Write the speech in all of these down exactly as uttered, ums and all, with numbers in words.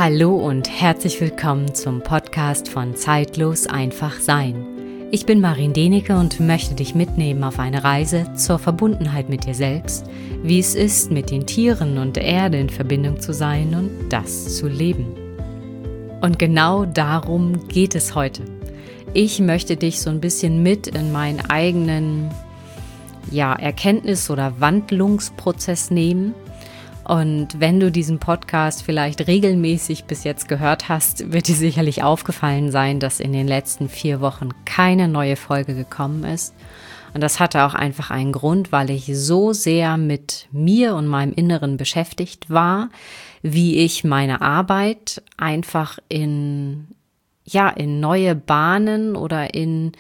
Hallo und herzlich willkommen zum Podcast von Zeitlos einfach sein. Ich bin Marin Denecke und möchte dich mitnehmen auf eine Reise zur Verbundenheit mit dir selbst, wie es ist, mit den Tieren und der Erde in Verbindung zu sein und das zu leben. Und genau darum geht es heute. Ich möchte dich so ein bisschen mit in meinen eigenen ja, Erkenntnis- oder Wandlungsprozess nehmen. Und wenn du diesen Podcast vielleicht regelmäßig bis jetzt gehört hast, wird dir sicherlich aufgefallen sein, dass in den letzten vier Wochen keine neue Folge gekommen ist. Und das hatte auch einfach einen Grund, weil ich so sehr mit mir und meinem Inneren beschäftigt war, wie ich meine Arbeit einfach in, ja, in neue Bahnen oder in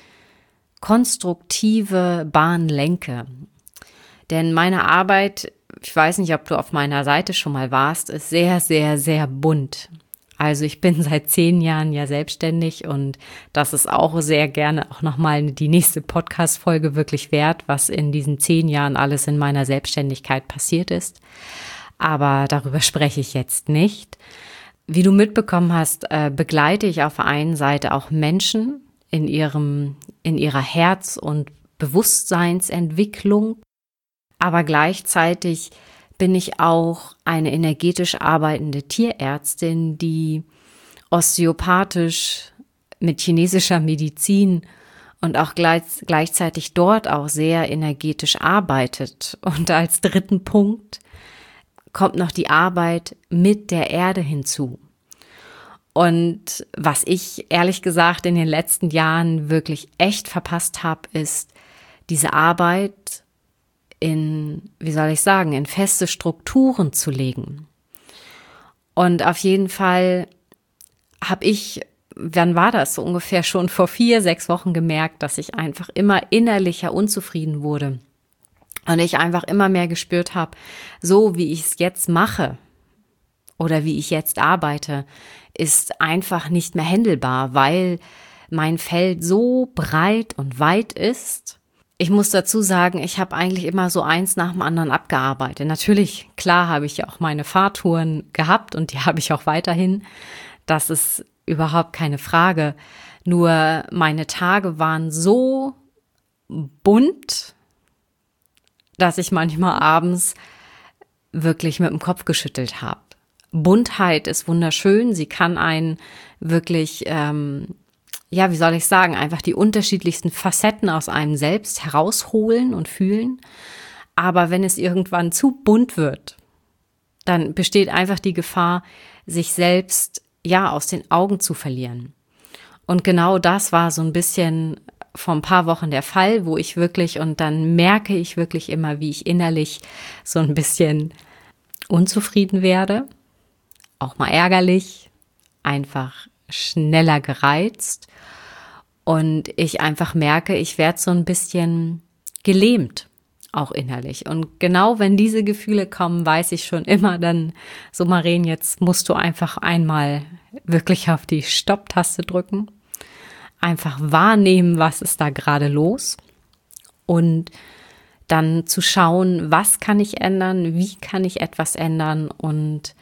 konstruktive Bahnen lenke. Denn meine Arbeit, ich weiß nicht, ob du auf meiner Seite schon mal warst, ist sehr, sehr, sehr bunt. Also ich bin seit zehn Jahren ja selbstständig und das ist auch sehr gerne auch nochmal die nächste Podcast-Folge wirklich wert, was in diesen zehn Jahren alles in meiner Selbstständigkeit passiert ist. Aber darüber spreche ich jetzt nicht. Wie du mitbekommen hast, begleite ich auf der einen Seite auch Menschen in ihrem, in ihrer Herz- und Bewusstseinsentwicklung. Aber gleichzeitig bin ich auch eine energetisch arbeitende Tierärztin, die osteopathisch mit chinesischer Medizin und auch gleich, gleichzeitig dort auch sehr energetisch arbeitet. Und als dritten Punkt kommt noch die Arbeit mit der Erde hinzu. Und was ich ehrlich gesagt in den letzten Jahren wirklich echt verpasst habe, ist diese Arbeit in, wie soll ich sagen, in feste Strukturen zu legen. Und auf jeden Fall habe ich, wann war das, so ungefähr schon vor vier, sechs Wochen gemerkt, dass ich einfach immer innerlicher unzufrieden wurde. Und ich einfach immer mehr gespürt habe, so wie ich es jetzt mache oder wie ich jetzt arbeite, ist einfach nicht mehr händelbar, weil mein Feld so breit und weit ist. Ich muss dazu sagen, ich habe eigentlich immer so eins nach dem anderen abgearbeitet. Natürlich, klar habe ich ja auch meine Fahrtouren gehabt und die habe ich auch weiterhin. Das ist überhaupt keine Frage. Nur meine Tage waren so bunt, dass ich manchmal abends wirklich mit dem Kopf geschüttelt habe. Buntheit ist wunderschön. Sie kann einen wirklich ähm, ja, wie soll ich sagen, einfach die unterschiedlichsten Facetten aus einem selbst herausholen und fühlen. Aber wenn es irgendwann zu bunt wird, dann besteht einfach die Gefahr, sich selbst, ja, aus den Augen zu verlieren. Und genau das war so ein bisschen vor ein paar Wochen der Fall, wo ich wirklich, und dann merke ich wirklich immer, wie ich innerlich so ein bisschen unzufrieden werde, auch mal ärgerlich, einfach schneller gereizt und ich einfach merke, ich werde so ein bisschen gelähmt, auch innerlich. Und genau wenn diese Gefühle kommen, weiß ich schon immer dann, so Maren, jetzt musst du einfach einmal wirklich auf die Stopp-Taste drücken, einfach wahrnehmen, was ist da gerade los und dann zu schauen, was kann ich ändern, wie kann ich etwas ändern und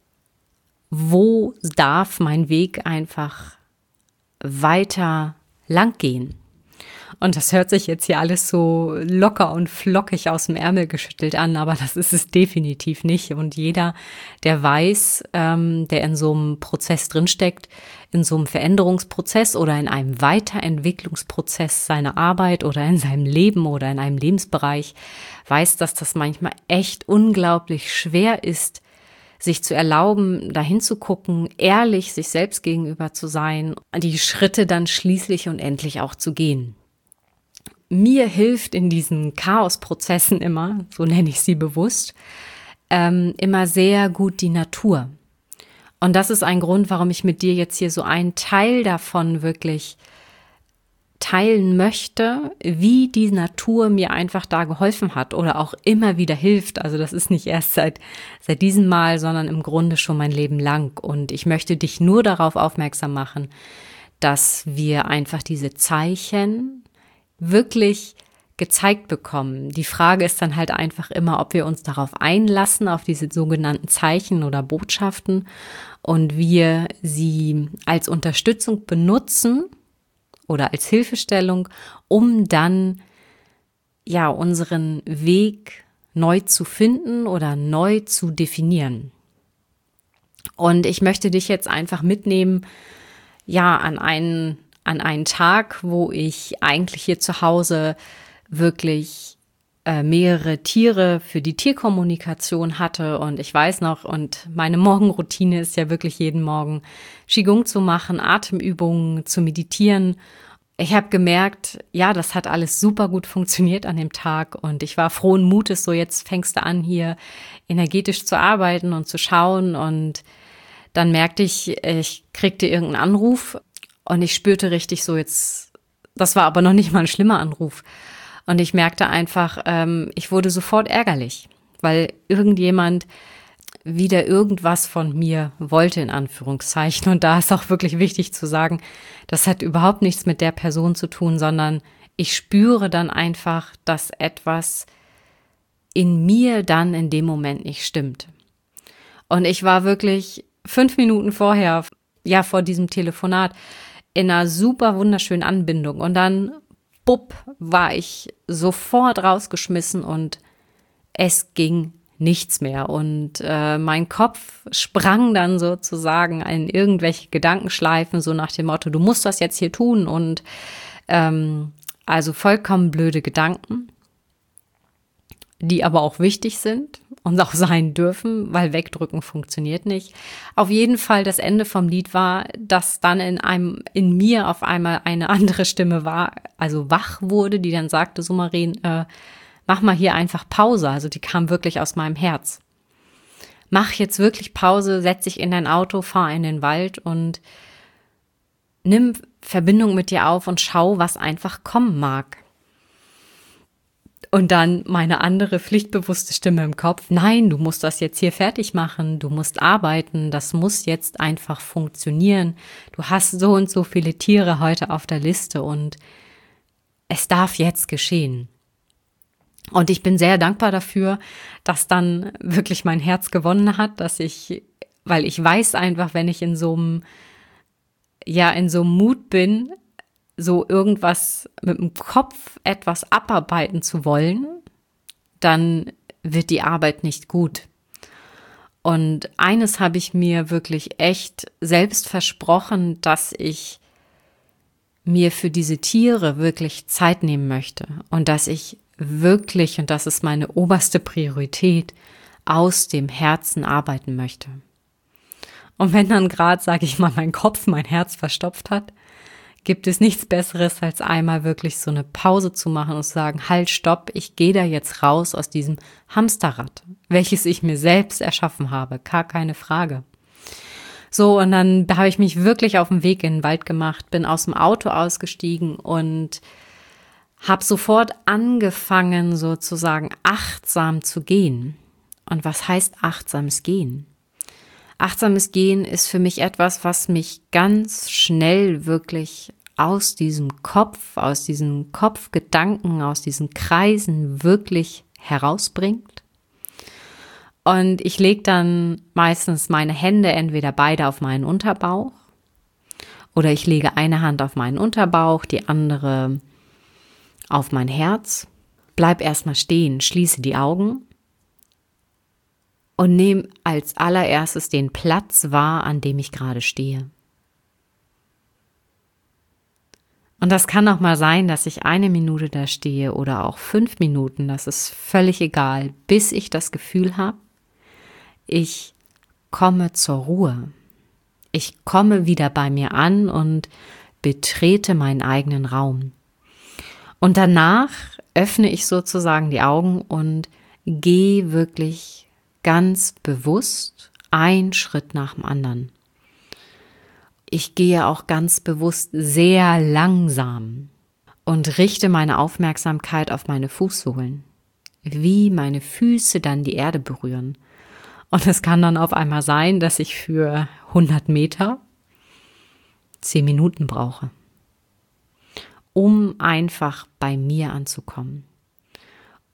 wo darf mein Weg einfach weiter lang gehen? Und das hört sich jetzt hier alles so locker und flockig aus dem Ärmel geschüttelt an, aber das ist es definitiv nicht. Und jeder, der weiß, ähm, der in so einem Prozess drinsteckt, in so einem Veränderungsprozess oder in einem Weiterentwicklungsprozess seiner Arbeit oder in seinem Leben oder in einem Lebensbereich, weiß, dass das manchmal echt unglaublich schwer ist, sich zu erlauben, dahin zu gucken, ehrlich sich selbst gegenüber zu sein, die Schritte dann schließlich und endlich auch zu gehen. Mir hilft in diesen Chaosprozessen immer, so nenne ich sie bewusst, ähm, immer sehr gut die Natur. Und das ist ein Grund, warum ich mit dir jetzt hier so einen Teil davon wirklich teilen möchte, wie die Natur mir einfach da geholfen hat oder auch immer wieder hilft. Also das ist nicht erst seit, seit diesem Mal, sondern im Grunde schon mein Leben lang. Und ich möchte dich nur darauf aufmerksam machen, dass wir einfach diese Zeichen wirklich gezeigt bekommen. Die Frage ist dann halt einfach immer, ob wir uns darauf einlassen, auf diese sogenannten Zeichen oder Botschaften und wir sie als Unterstützung benutzen oder als Hilfestellung, um dann ja unseren Weg neu zu finden oder neu zu definieren. Und ich möchte dich jetzt einfach mitnehmen, ja, an einen, an einen Tag, wo ich eigentlich hier zu Hause wirklich äh, mehrere Tiere für die Tierkommunikation hatte. Und ich weiß noch, und meine Morgenroutine ist ja wirklich jeden Morgen Qigong zu machen, Atemübungen zu meditieren. Ich habe gemerkt, ja, das hat alles super gut funktioniert an dem Tag und ich war frohen Mutes, so jetzt fängst du an, hier energetisch zu arbeiten und zu schauen und dann merkte ich, ich kriegte irgendeinen Anruf und ich spürte richtig so jetzt, das war aber noch nicht mal ein schlimmer Anruf und ich merkte einfach, ähm, ich wurde sofort ärgerlich, weil irgendjemand wieder irgendwas von mir wollte, in Anführungszeichen. Und da ist auch wirklich wichtig zu sagen, das hat überhaupt nichts mit der Person zu tun, sondern ich spüre dann einfach, dass etwas in mir dann in dem Moment nicht stimmt. Und ich war wirklich fünf Minuten vorher, ja, vor diesem Telefonat in einer super wunderschönen Anbindung. Und dann, bupp, war ich sofort rausgeschmissen und es ging nichts mehr. Und äh, mein Kopf sprang dann sozusagen in irgendwelche Gedankenschleifen, so nach dem Motto, du musst das jetzt hier tun. Und ähm, also vollkommen blöde Gedanken, die aber auch wichtig sind und auch sein dürfen, weil wegdrücken funktioniert nicht. Auf jeden Fall, das Ende vom Lied war, dass dann in einem, in mir auf einmal eine andere Stimme war, also wach wurde, die dann sagte, so Maren, äh, mach mal hier einfach Pause. Also die kam wirklich aus meinem Herz. Mach jetzt wirklich Pause, setz dich in dein Auto, fahr in den Wald und nimm Verbindung mit dir auf und schau, was einfach kommen mag. Und dann meine andere pflichtbewusste Stimme im Kopf, nein, du musst das jetzt hier fertig machen, du musst arbeiten, das muss jetzt einfach funktionieren. Du hast so und so viele Tiere heute auf der Liste und es darf jetzt geschehen. Und ich bin sehr dankbar dafür, dass dann wirklich mein Herz gewonnen hat, dass ich, weil ich weiß einfach, wenn ich in so einem, ja, in so einem Mut bin, so irgendwas mit dem Kopf etwas abarbeiten zu wollen, dann wird die Arbeit nicht gut. Und eines habe ich mir wirklich echt selbst versprochen, dass ich mir für diese Tiere wirklich Zeit nehmen möchte und dass ich wirklich, und das ist meine oberste Priorität, aus dem Herzen arbeiten möchte. Und wenn dann gerade, sage ich mal, mein Kopf mein Herz verstopft hat, gibt es nichts Besseres, als einmal wirklich so eine Pause zu machen und zu sagen, halt, stopp, ich gehe da jetzt raus aus diesem Hamsterrad, welches ich mir selbst erschaffen habe, gar keine Frage. So, und dann habe ich mich wirklich auf den Weg in den Wald gemacht, bin aus dem Auto ausgestiegen und habe sofort angefangen, sozusagen achtsam zu gehen. Und was heißt achtsames Gehen? Achtsames Gehen ist für mich etwas, was mich ganz schnell wirklich aus diesem Kopf, aus diesen Kopfgedanken, aus diesen Kreisen wirklich herausbringt. Und ich lege dann meistens meine Hände entweder beide auf meinen Unterbauch oder ich lege eine Hand auf meinen Unterbauch, die andere auf mein Herz, bleib erstmal stehen, schließe die Augen und nehme als allererstes den Platz wahr, an dem ich gerade stehe. Und das kann auch mal sein, dass ich eine Minute da stehe oder auch fünf Minuten, das ist völlig egal, bis ich das Gefühl habe, ich komme zur Ruhe. Ich komme wieder bei mir an und betrete meinen eigenen Raum. Und danach öffne ich sozusagen die Augen und gehe wirklich ganz bewusst einen Schritt nach dem anderen. Ich gehe auch ganz bewusst sehr langsam und richte meine Aufmerksamkeit auf meine Fußsohlen, wie meine Füße dann die Erde berühren. Und es kann dann auf einmal sein, dass ich für hundert Meter zehn Minuten brauche, um einfach bei mir anzukommen.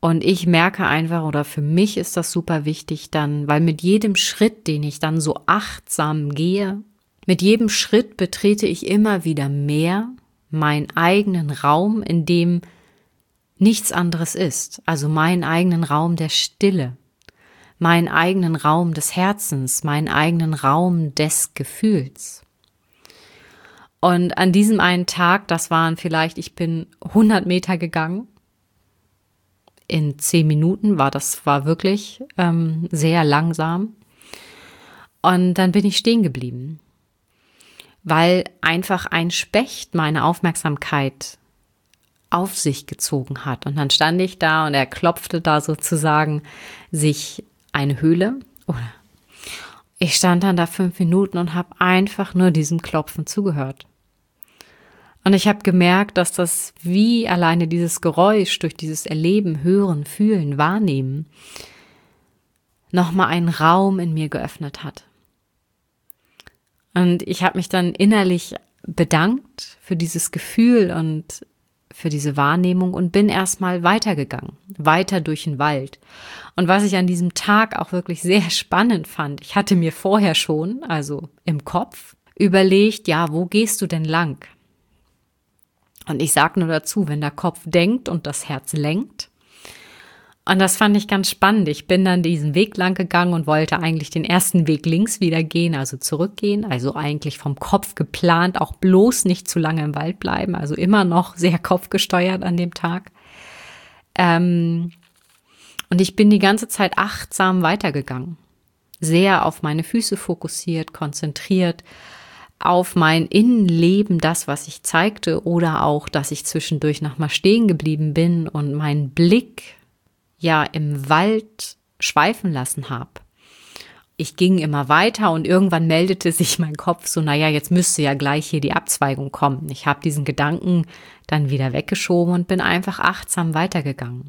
Und ich merke einfach, oder für mich ist das super wichtig dann, weil mit jedem Schritt, den ich dann so achtsam gehe, mit jedem Schritt betrete ich immer wieder mehr meinen eigenen Raum, in dem nichts anderes ist. Also meinen eigenen Raum der Stille, meinen eigenen Raum des Herzens, meinen eigenen Raum des Gefühls. Und an diesem einen Tag, das waren vielleicht, ich bin hundert Meter gegangen, in zehn Minuten war das, war wirklich ähm, sehr langsam. Und dann bin ich stehen geblieben, weil einfach ein Specht meine Aufmerksamkeit auf sich gezogen hat. Und dann stand ich da und er klopfte da sozusagen sich eine Höhle. Oder ich stand dann da fünf Minuten und habe einfach nur diesem Klopfen zugehört. Und ich habe gemerkt, dass das wie alleine dieses Geräusch durch dieses Erleben, Hören, Fühlen, Wahrnehmen nochmal einen Raum in mir geöffnet hat. Und ich habe mich dann innerlich bedankt für dieses Gefühl und für diese Wahrnehmung und bin erstmal weitergegangen, weiter durch den Wald. Und was ich an diesem Tag auch wirklich sehr spannend fand, ich hatte mir vorher schon, also im Kopf, überlegt, ja, wo gehst du denn lang? Und ich sage nur dazu, wenn der Kopf denkt und das Herz lenkt. Und das fand ich ganz spannend. Ich bin dann diesen Weg lang gegangen und wollte eigentlich den ersten Weg links wieder gehen, also zurückgehen. Also eigentlich vom Kopf geplant, auch bloß nicht zu lange im Wald bleiben. Also immer noch sehr kopfgesteuert an dem Tag. Ähm, und ich bin die ganze Zeit achtsam weitergegangen. Sehr auf meine Füße fokussiert, konzentriert, auf mein Innenleben, das, was ich zeigte, oder auch, dass ich zwischendurch nochmal stehen geblieben bin und meinen Blick ja im Wald schweifen lassen habe. Ich ging immer weiter und irgendwann meldete sich mein Kopf so, naja, jetzt müsste ja gleich hier die Abzweigung kommen. Ich habe diesen Gedanken dann wieder weggeschoben und bin einfach achtsam weitergegangen.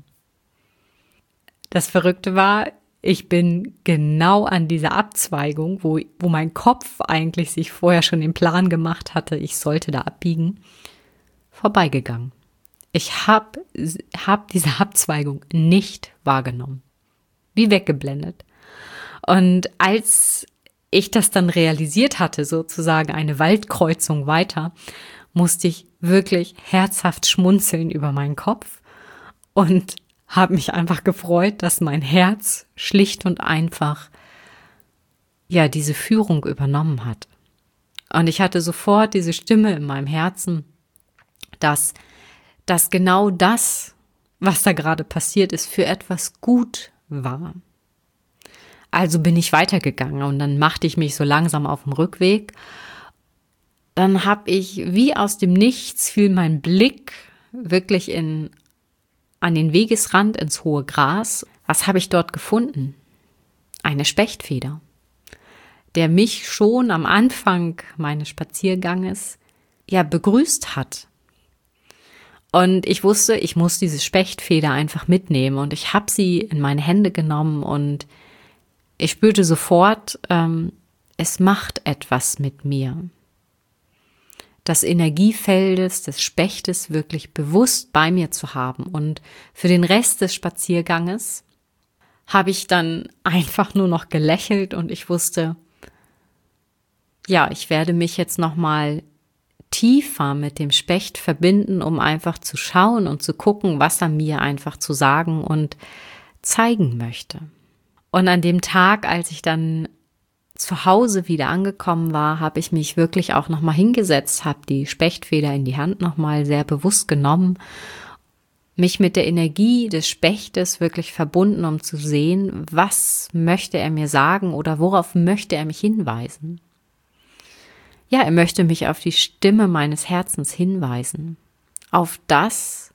Das Verrückte war, ich bin genau an dieser Abzweigung, wo, wo mein Kopf eigentlich sich vorher schon den Plan gemacht hatte, ich sollte da abbiegen, vorbeigegangen. Ich habe hab diese Abzweigung nicht wahrgenommen, wie weggeblendet. Und als ich das dann realisiert hatte, sozusagen eine Waldkreuzung weiter, musste ich wirklich herzhaft schmunzeln über meinen Kopf und habe mich einfach gefreut, dass mein Herz schlicht und einfach ja diese Führung übernommen hat. Und ich hatte sofort diese Stimme in meinem Herzen, dass, dass genau das, was da gerade passiert ist, für etwas gut war. Also bin ich weitergegangen und dann machte ich mich so langsam auf dem Rückweg. Dann habe ich wie aus dem Nichts fiel mein Blick wirklich in an den Wegesrand ins hohe Gras. Was habe ich dort gefunden? Eine Spechtfeder, der mich schon am Anfang meines Spazierganges ja begrüßt hat. Und ich wusste, ich muss diese Spechtfeder einfach mitnehmen und ich habe sie in meine Hände genommen und ich spürte sofort, ähm, es macht etwas mit mir. Das Energiefeldes des Spechtes wirklich bewusst bei mir zu haben. Und für den Rest des Spazierganges habe ich dann einfach nur noch gelächelt und ich wusste, ja, ich werde mich jetzt nochmal tiefer mit dem Specht verbinden, um einfach zu schauen und zu gucken, was er mir einfach zu sagen und zeigen möchte. Und an dem Tag, als ich dann zu Hause wieder angekommen war, habe ich mich wirklich auch nochmal hingesetzt, habe die Spechtfeder in die Hand nochmal sehr bewusst genommen, mich mit der Energie des Spechtes wirklich verbunden, um zu sehen, was möchte er mir sagen oder worauf möchte er mich hinweisen. Ja, er möchte mich auf die Stimme meines Herzens hinweisen, auf das,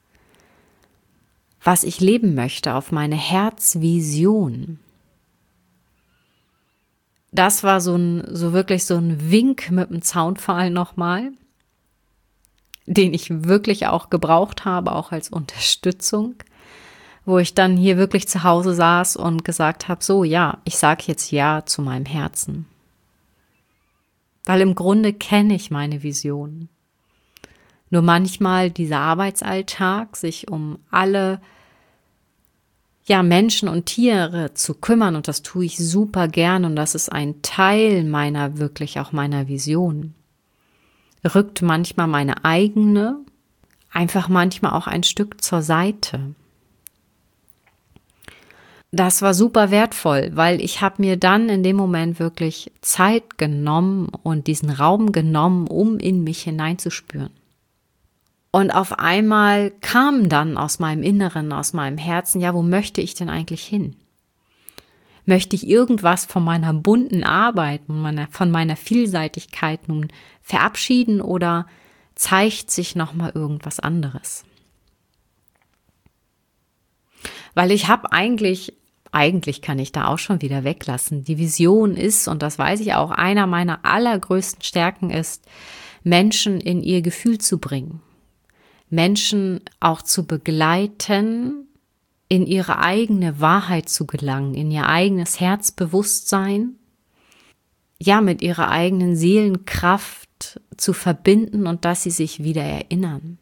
was ich leben möchte, auf meine Herzvision. Das war so ein, so wirklich so ein Wink mit dem Zaunpfahl nochmal, den ich wirklich auch gebraucht habe, auch als Unterstützung, wo ich dann hier wirklich zu Hause saß und gesagt habe, so ja, ich sage jetzt Ja zu meinem Herzen. Weil im Grunde kenne ich meine Vision. Nur manchmal dieser Arbeitsalltag, sich um alle ja, Menschen und Tiere zu kümmern, und das tue ich super gern, und das ist ein Teil meiner, wirklich auch meiner Vision, rückt manchmal meine eigene einfach manchmal auch ein Stück zur Seite. Das war super wertvoll, weil ich habe mir dann in dem Moment wirklich Zeit genommen und diesen Raum genommen, um in mich hineinzuspüren. Und auf einmal kam dann aus meinem Inneren, aus meinem Herzen, ja, wo möchte ich denn eigentlich hin? Möchte ich irgendwas von meiner bunten Arbeit, von meiner Vielseitigkeit nun verabschieden, oder zeigt sich nochmal irgendwas anderes? Weil ich habe eigentlich, eigentlich kann ich da auch schon wieder weglassen, die Vision ist, und das weiß ich auch, einer meiner allergrößten Stärken ist, Menschen in ihr Gefühl zu bringen. Menschen auch zu begleiten, in ihre eigene Wahrheit zu gelangen, in ihr eigenes Herzbewusstsein, ja, mit ihrer eigenen Seelenkraft zu verbinden und dass sie sich wieder erinnern.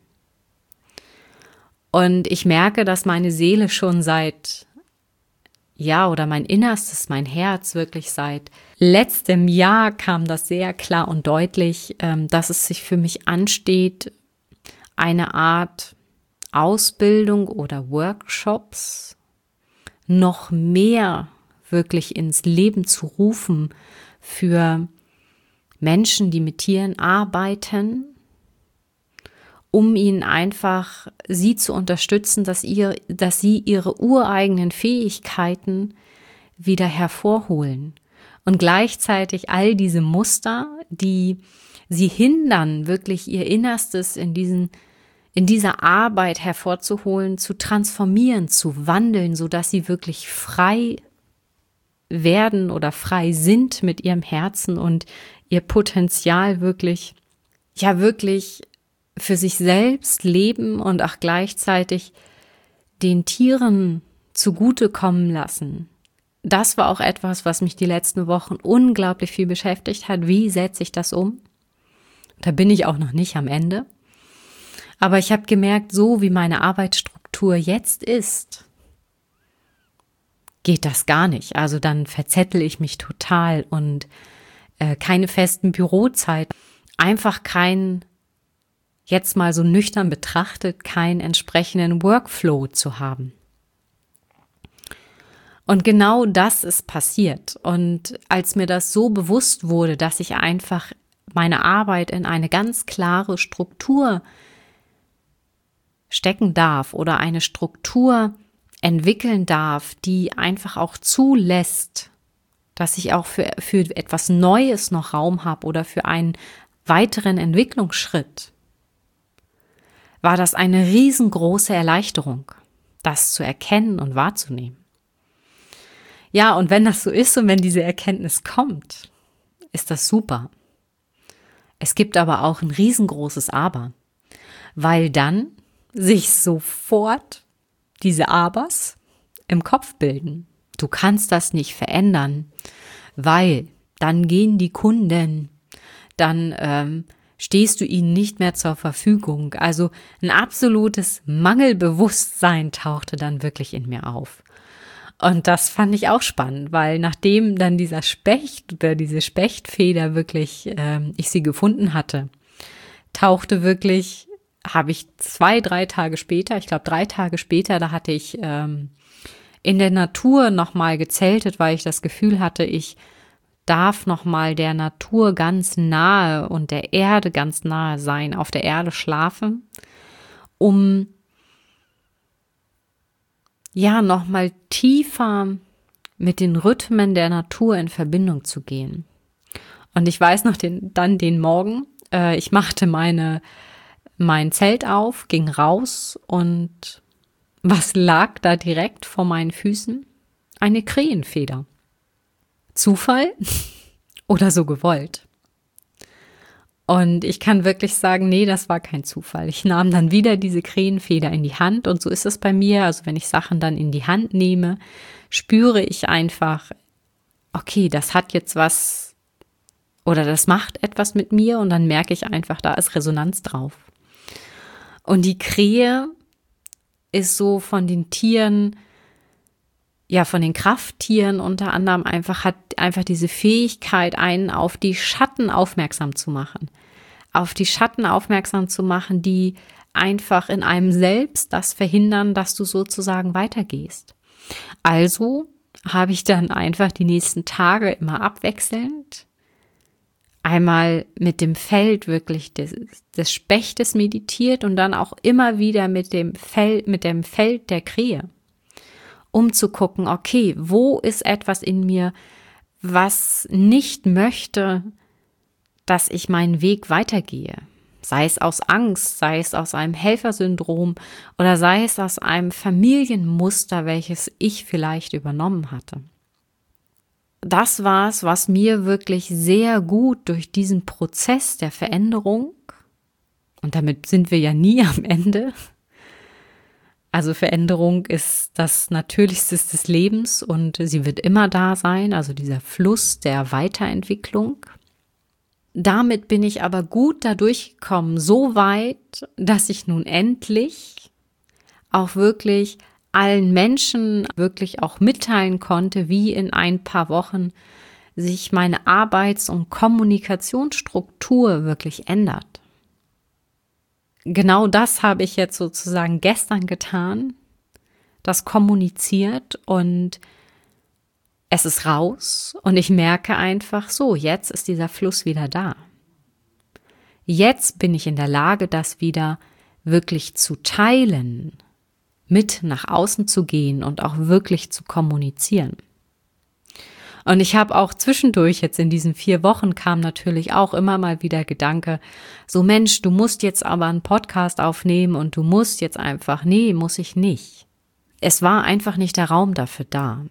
Und ich merke, dass meine Seele schon seit, ja, oder mein Innerstes, mein Herz wirklich seit letztem Jahr kam das sehr klar und deutlich, dass es sich für mich ansteht, eine Art Ausbildung oder Workshops noch mehr wirklich ins Leben zu rufen für Menschen, die mit Tieren arbeiten, um ihnen einfach sie zu unterstützen, dass, ihr, dass sie ihre ureigenen Fähigkeiten wieder hervorholen und gleichzeitig all diese Muster, die sie hindern, wirklich ihr Innerstes in diesen in dieser Arbeit hervorzuholen, zu transformieren, zu wandeln, sodass sie wirklich frei werden oder frei sind mit ihrem Herzen und ihr Potenzial wirklich, ja wirklich für sich selbst leben und auch gleichzeitig den Tieren zugutekommen lassen. Das war auch etwas, was mich die letzten Wochen unglaublich viel beschäftigt hat. Wie setze ich das um? Da bin ich auch noch nicht am Ende. Aber ich habe gemerkt, so wie meine Arbeitsstruktur jetzt ist, geht das gar nicht. Also dann verzettel ich mich total und äh, keine festen Bürozeiten. Einfach kein, jetzt mal so nüchtern betrachtet, keinen entsprechenden Workflow zu haben. Und genau das ist passiert. Und als mir das so bewusst wurde, dass ich einfach meine Arbeit in eine ganz klare Struktur stecken darf oder eine Struktur entwickeln darf, die einfach auch zulässt, dass ich auch für, für etwas Neues noch Raum habe oder für einen weiteren Entwicklungsschritt, war das eine riesengroße Erleichterung, das zu erkennen und wahrzunehmen. Ja, und wenn das so ist und wenn diese Erkenntnis kommt, ist das super. Es gibt aber auch ein riesengroßes Aber, weil dann sich sofort diese Abers im Kopf bilden. Du kannst das nicht verändern, weil dann gehen die Kunden, dann ähm, stehst du ihnen nicht mehr zur Verfügung. Also ein absolutes Mangelbewusstsein tauchte dann wirklich in mir auf. Und das fand ich auch spannend, weil nachdem dann dieser Specht oder diese Spechtfeder wirklich, ähm, ich sie gefunden hatte, tauchte wirklich habe ich zwei, drei Tage später, ich glaube drei Tage später, da hatte ich ähm, in der Natur nochmal gezeltet, weil ich das Gefühl hatte, ich darf nochmal der Natur ganz nahe und der Erde ganz nahe sein, auf der Erde schlafen, um ja nochmal tiefer mit den Rhythmen der Natur in Verbindung zu gehen. Und ich weiß noch den, dann den Morgen, äh, ich machte meine mein Zelt auf, ging raus und was lag da direkt vor meinen Füßen? Eine Krähenfeder. Zufall oder so gewollt? Und ich kann wirklich sagen, nee, das war kein Zufall. Ich nahm dann wieder diese Krähenfeder in die Hand und so ist es bei mir. Also wenn ich Sachen dann in die Hand nehme, spüre ich einfach, okay, das hat jetzt was oder das macht etwas mit mir und dann merke ich einfach, da ist Resonanz drauf. Und die Krähe ist so von den Tieren ja, von den Krafttieren unter anderem einfach hat einfach diese Fähigkeit, einen auf die Schatten aufmerksam zu machen. Auf die Schatten aufmerksam zu machen, die einfach in einem selbst das verhindern, dass du sozusagen weitergehst. Also habe ich dann einfach die nächsten Tage immer abwechselnd einmal mit dem Feld wirklich des, des Spechtes meditiert und dann auch immer wieder mit dem Feld, mit dem Feld der Krähe, um zu gucken, okay, wo ist etwas in mir, was nicht möchte, dass ich meinen Weg weitergehe. Sei es aus Angst, sei es aus einem Helfersyndrom oder sei es aus einem Familienmuster, welches ich vielleicht übernommen hatte. Das war es, was mir wirklich sehr gut durch diesen Prozess der Veränderung, und damit sind wir ja nie am Ende, also Veränderung ist das Natürlichste des Lebens und sie wird immer da sein, also dieser Fluss der Weiterentwicklung. Damit bin ich aber gut dadurch gekommen, so weit, dass ich nun endlich auch wirklich allen Menschen wirklich auch mitteilen konnte, wie in ein paar Wochen sich meine Arbeits- und Kommunikationsstruktur wirklich ändert. Genau das habe ich jetzt sozusagen gestern getan, das kommuniziert und es ist raus und ich merke einfach so, jetzt ist dieser Fluss wieder da. Jetzt bin ich in der Lage, das wieder wirklich zu teilen, mit nach außen zu gehen und auch wirklich zu kommunizieren. Und ich habe auch zwischendurch, jetzt in diesen vier Wochen, kam natürlich auch immer mal wieder Gedanke, so Mensch, du musst jetzt aber einen Podcast aufnehmen und du musst jetzt einfach, nee, muss ich nicht. Es war einfach nicht der Raum dafür da.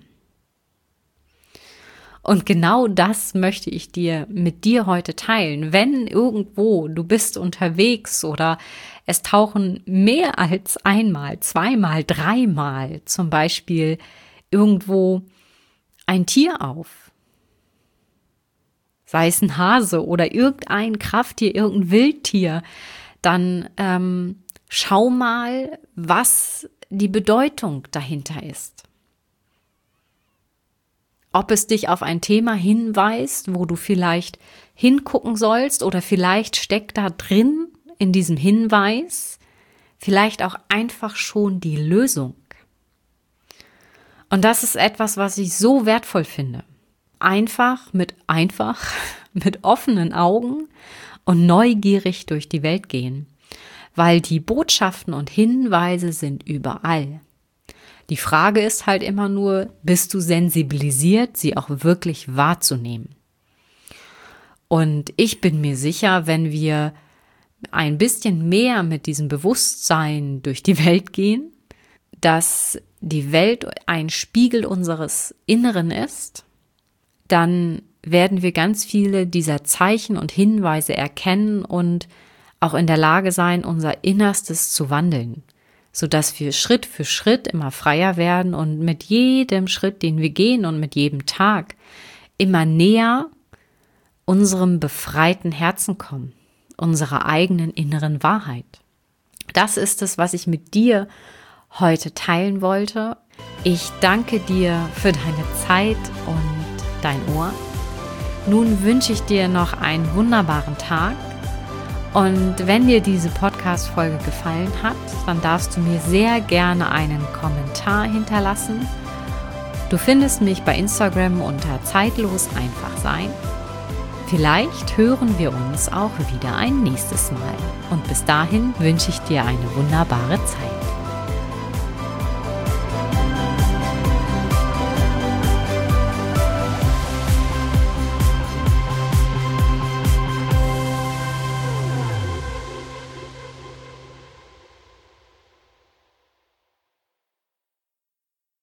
Und genau das möchte ich dir mit dir heute teilen. Wenn irgendwo du bist unterwegs oder es tauchen mehr als einmal, zweimal, dreimal zum Beispiel irgendwo ein Tier auf, sei es ein Hase oder irgendein Krafttier, irgendein Wildtier, dann ähm, schau mal, was die Bedeutung dahinter ist. Ob es dich auf ein Thema hinweist, wo du vielleicht hingucken sollst oder vielleicht steckt da drin in diesem Hinweis vielleicht auch einfach schon die Lösung. Und das ist etwas, was ich so wertvoll finde. Einfach mit einfach, mit offenen Augen und neugierig durch die Welt gehen. Weil die Botschaften und Hinweise sind überall. Die Frage ist halt immer nur, bist du sensibilisiert, sie auch wirklich wahrzunehmen? Und ich bin mir sicher, wenn wir ein bisschen mehr mit diesem Bewusstsein durch die Welt gehen, dass die Welt ein Spiegel unseres Inneren ist, dann werden wir ganz viele dieser Zeichen und Hinweise erkennen und auch in der Lage sein, unser Innerstes zu wandeln, sodass wir Schritt für Schritt immer freier werden und mit jedem Schritt, den wir gehen und mit jedem Tag immer näher unserem befreiten Herzen kommen, unserer eigenen inneren Wahrheit. Das ist es, was ich mit dir heute teilen wollte. Ich danke dir für deine Zeit und dein Ohr. Nun wünsche ich dir noch einen wunderbaren Tag. Und wenn dir diese Podcast-Folge gefallen hat, dann darfst du mir sehr gerne einen Kommentar hinterlassen. Du findest mich bei Instagram unter zeitlos einfach sein. Vielleicht hören wir uns auch wieder ein nächstes Mal. Und bis dahin wünsche ich dir eine wunderbare Zeit.